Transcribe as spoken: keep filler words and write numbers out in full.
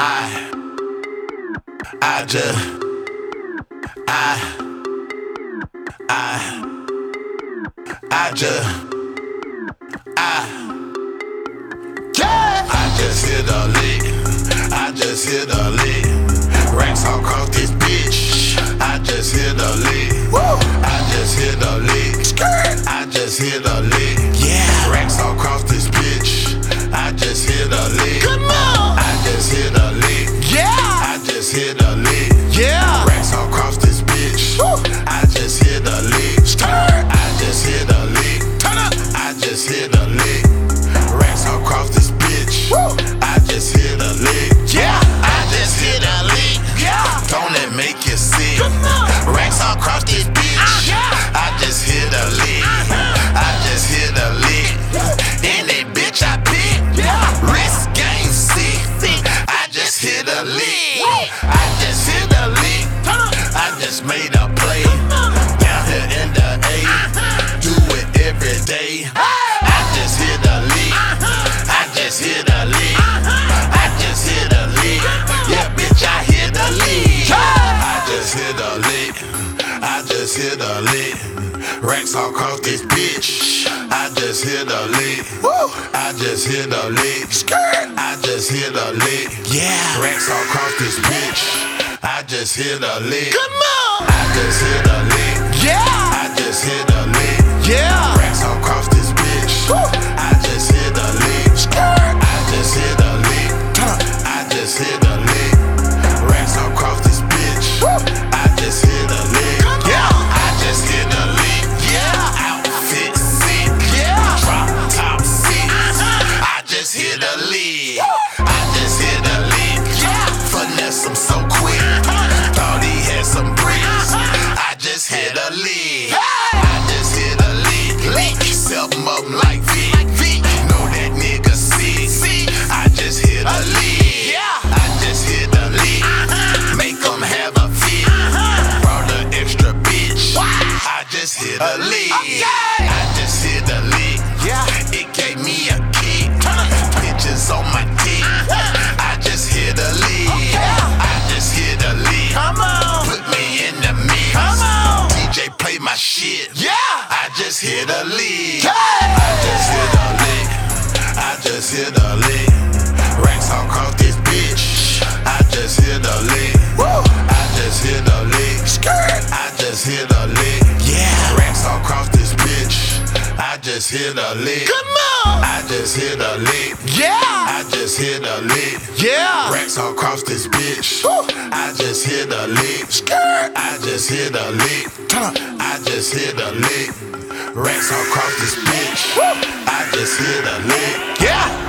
I, I just, I, I, I just, I, yeah. I just hit a lick, I just hit a lick. Racks all across this bitch, I just hit a lick. Woo. I just hit a lick, skirt. I just hit a lick, yeah. Racks all across this bitch, I just hit a lick. Come on. I just hit a lick, yeah. I just hit a lick, yeah. Racks all across this bitch, woo. I just hit a lick, skirt. I just hit a lick, turn up. I just hit a lick. Racks all across this bitch, woo. I just hit a lick, yeah. I just hit a lick, yeah. Don't it make you sick? Racks all across this bitch, uh, yeah. I just hit a lick, uh-huh. I just hit a lick. In that bitch I pick, yeah. Wrist game sick, I just hit a lick, I just hit a lick. I just made a play down here in the A, do it every day. I just hit a lick, I just hit a lick, I just hit a lick. Yeah, bitch, I hit a lick. I just hit a lick, I just hit a lick. Racks all across this bitch, I just hit a lick. I just hit a lick, I just hit a lick, yeah. Racks all across this bitch, I just hit a lick. Come on. I just hit a lick, yeah. I just hit a lick, yeah. Racks all across this bitch, woo. I just hit a lick, skirt. I just hit a lick, I just hit a lick. Racks all across this bitch, woo. I just hit a lick, yeah. I just hit a lick, yeah. Outfit sick, yeah. Drop top six, uh-huh. I just hit a lick, I just hit a lick, yeah. Finesse him so quick, thought he had some bricks. I just hit a lick, I just hit a lick, lick. Self him up like Vic, know that nigga sick. I just hit a lick, I just hit a lick, make him have a fit. Brought an extra bitch, I just hit a lick, I just hit a lick, it gave me a kick. Bitches on my dick, I just hit a lick, I just hit a lick. Put me in the mix, D J play my shit, I just hit a lick, I just hit a lick, I just hit a lick. Racks all across this bitch, I just hit a lick, I just hit a lick, skirt. I just hit a lick, yeah. Racks all across this bitch, I just hit a lick. Come on. I just hit a lick, yeah. I just hit a lick, yeah. Racks all across this bitch, woo. I just hit a lick, skirt. I just hit a lick, I just hit a lick. Racks all across this bitch, woo. I just hit a lick, yeah.